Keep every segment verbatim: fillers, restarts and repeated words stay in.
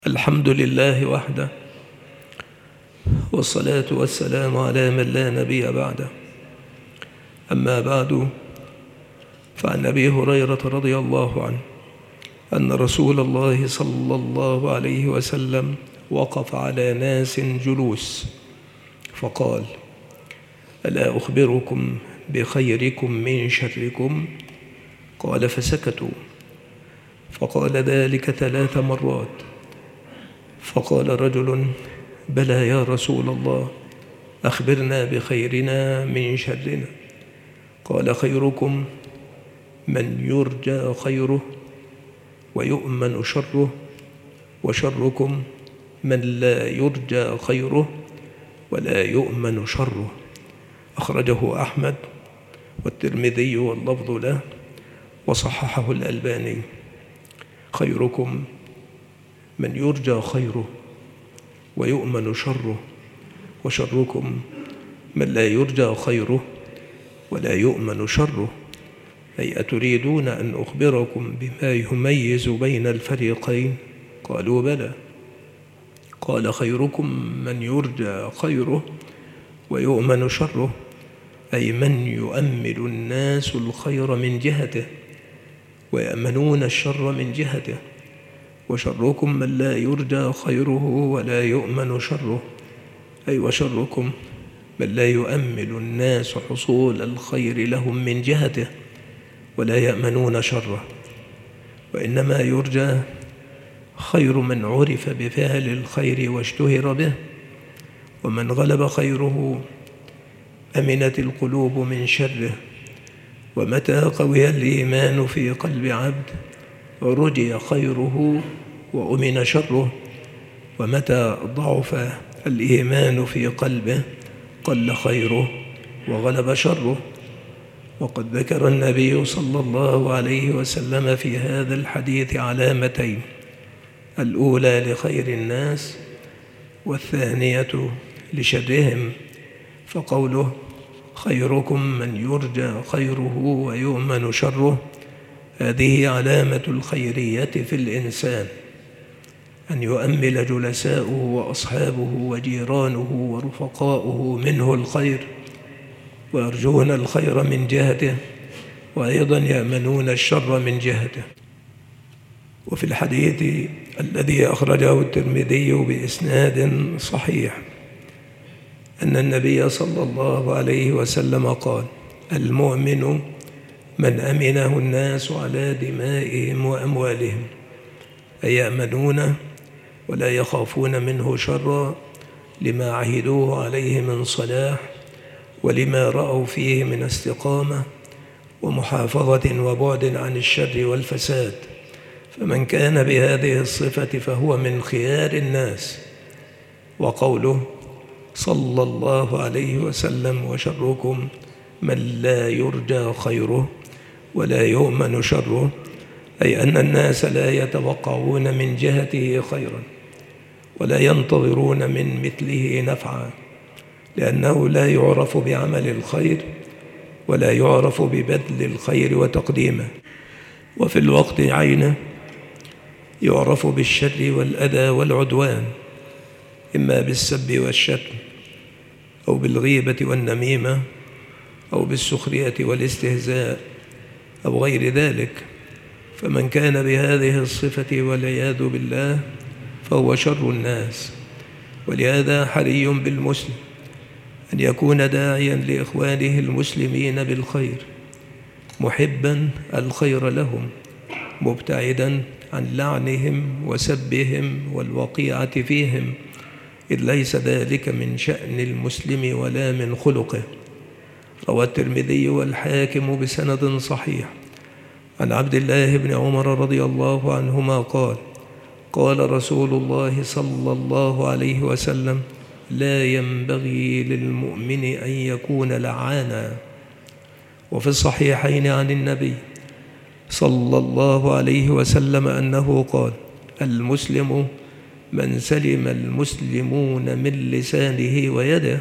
الحمد لله وحده، والصلاة والسلام على من لا نبي بعده. أما بعد، فعن أبي هريرة رضي الله عنه أن رسول الله صلى الله عليه وسلم وقف على ناس جلوس فقال: ألا أخبركم بخيركم من شركم؟ قال فسكتوا، فقال ذلك ثلاث مرات. فقال رجل: بلى يا رسول الله، أخبرنا بخيرنا من شرنا. قال: خيركم من يرجى خيره ويؤمن شره، وشركم من لا يرجى خيره ولا يؤمن شره. أخرجه أحمد والترمذي واللفظ له، وصححه الألباني. خيركم من يرجى خيره ويؤمن شره، وشركم من لا يرجى خيره ولا يؤمن شره. أي أتريدون أن أخبركم بما يميز بين الفريقين؟ قالوا: بلى. قال: خيركم من يرجى خيره ويؤمن شره، أي من يؤمل الناس الخير من جهته ويأمنون الشر من جهته. وشركم من لا يرجى خيره ولا يؤمن شره، أي وشركم من لا يؤمل الناس حصول الخير لهم من جهته ولا يأمنون شره، وإنما يرجى خير من عرف بفعل الخير واشتهر به. ومن غلب خيره أمنت القلوب من شره. ومتى قوي الإيمان في قلب عبد رجي خيره وأمن شره، ومتى ضعف الإيمان في قلبه قل خيره وغلب شره. وقد ذكر النبي صلى الله عليه وسلم في هذا الحديث علامتين: الأولى لخير الناس، والثانية لشرهم. فقوله: خيركم من يرجى خيره ويؤمن شره، هذه علامة الخيرية في الإنسان، أن يؤمل جلساؤه وأصحابه وجيرانه ورفقاؤه منه الخير، ويرجون الخير من جهته، وأيضا يأمنون الشر من جهته. وفي الحديث الذي أخرجه الترمذي بإسناد صحيح أن النبي صلى الله عليه وسلم قال: المؤمن من أمنه الناس على دمائهم وأموالهم، أي يأمنونه ولا يخافون منه شرا، لما عهدوه عليه من صلاح، ولما رأوا فيه من استقامة ومحافظة وبعد عن الشر والفساد. فمن كان بهذه الصفة فهو من خيار الناس. وقوله صلى الله عليه وسلم: وشركم من لا يرجى خيره ولا يؤمن شره، أي أن الناس لا يتوقعون من جهته خيرا ولا ينتظرون من مثله نفعا، لأنه لا يعرف بعمل الخير ولا يعرف ببذل الخير وتقديمه، وفي الوقت عينه يعرف بالشر والأذى والعدوان، إما بالسب والشتم أو بالغيبة والنميمة أو بالسخرية والاستهزاء أو غير ذلك. فمن كان بهذه الصفة والعياذ بالله فهو شر الناس. ولهذا حري بالمسلم أن يكون داعيا لإخوانه المسلمين بالخير، محبا الخير لهم، مبتعدا عن لعنهم وسبهم والوقيعة فيهم، إذ ليس ذلك من شأن المسلم ولا من خلقه. روى الترمذي والحاكم بسند صحيح عن عبد الله بن عمر رضي الله عنهما قال: قال رسول الله صلى الله عليه وسلم: لا ينبغي للمؤمن أن يكون لعانا. وفي الصحيحين عن النبي صلى الله عليه وسلم أنه قال: المسلم من سلم المسلمون من لسانه ويده.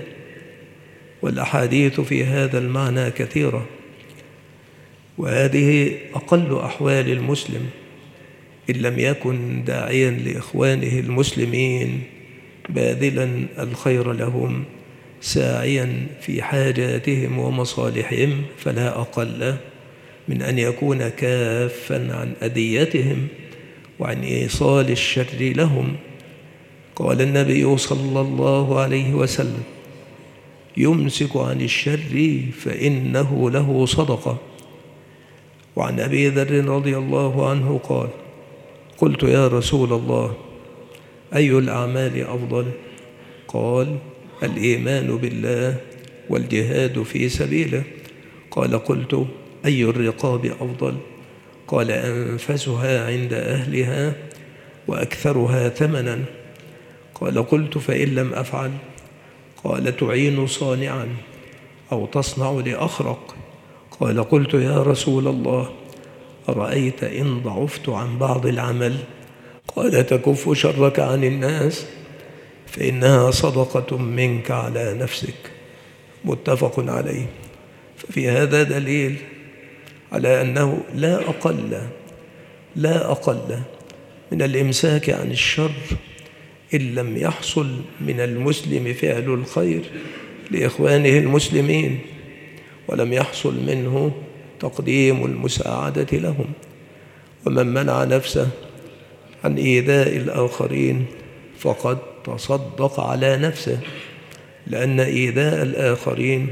والأحاديث في هذا المعنى كثيرة، وهذه أقل أحوال المسلم، إن لم يكن داعيا لإخوانه المسلمين باذلا الخير لهم ساعيا في حاجاتهم ومصالحهم، فلا أقل من أن يكون كافا عن أذيتهم وعن إيصال الشر لهم. قال النبي صلى الله عليه وسلم: يمسك عن الشر فإنه له صدقة. وعن أبي ذر رضي الله عنه قال: قلت يا رسول الله أي الأعمال أفضل؟ قال: الإيمان بالله والجهاد في سبيله. قال: قلت أي الرقاب أفضل؟ قال: أنفسها عند أهلها وأكثرها ثمنا. قال: قلت فإن لم أفعل؟ قال: تعين صانعا أو تصنع لأخرق. قال: قلت يا رسول الله أرأيت إن ضعفت عن بعض العمل؟ قال: تكف شرك عن الناس فإنها صدقة منك على نفسك. متفق عليه. ففي هذا دليل على أنه لا أقل لا أقل من الإمساك عن الشر إن لم يحصل من المسلم فعل الخير لإخوانه المسلمين، ولم يحصل منه تقديم المساعدة لهم. ومن منع نفسه عن إيذاء الآخرين فقد تصدق على نفسه، لأن إيذاء الآخرين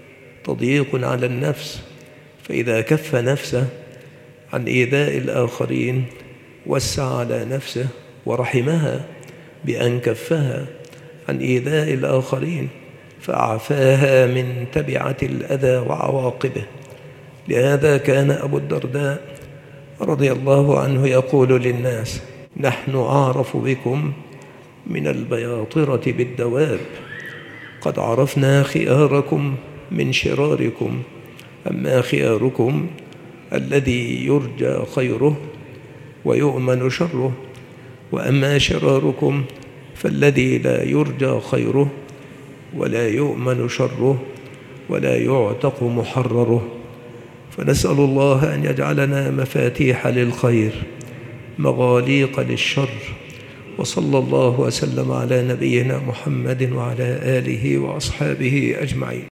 تضييق على النفس، فإذا كف نفسه عن إيذاء الآخرين وسع على نفسه ورحمها بأن كفها عن إيذاء الآخرين فأعفاها من تبعة الأذى وعواقبه. لهذا كان أبو الدرداء رضي الله عنه يقول للناس: نحن أعرف بكم من البياطرة بالدواب، قد عرفنا خياركم من شراركم، أما خياركم الذي يرجى خيره ويؤمن شره، وأما شراركم فالذي لا يرجى خيره ولا يؤمن شره ولا يعتق محرره. فنسأل الله أن يجعلنا مفاتيح للخير مغاليق للشر. وصلى الله وسلم على نبينا محمد وعلى آله وأصحابه أجمعين.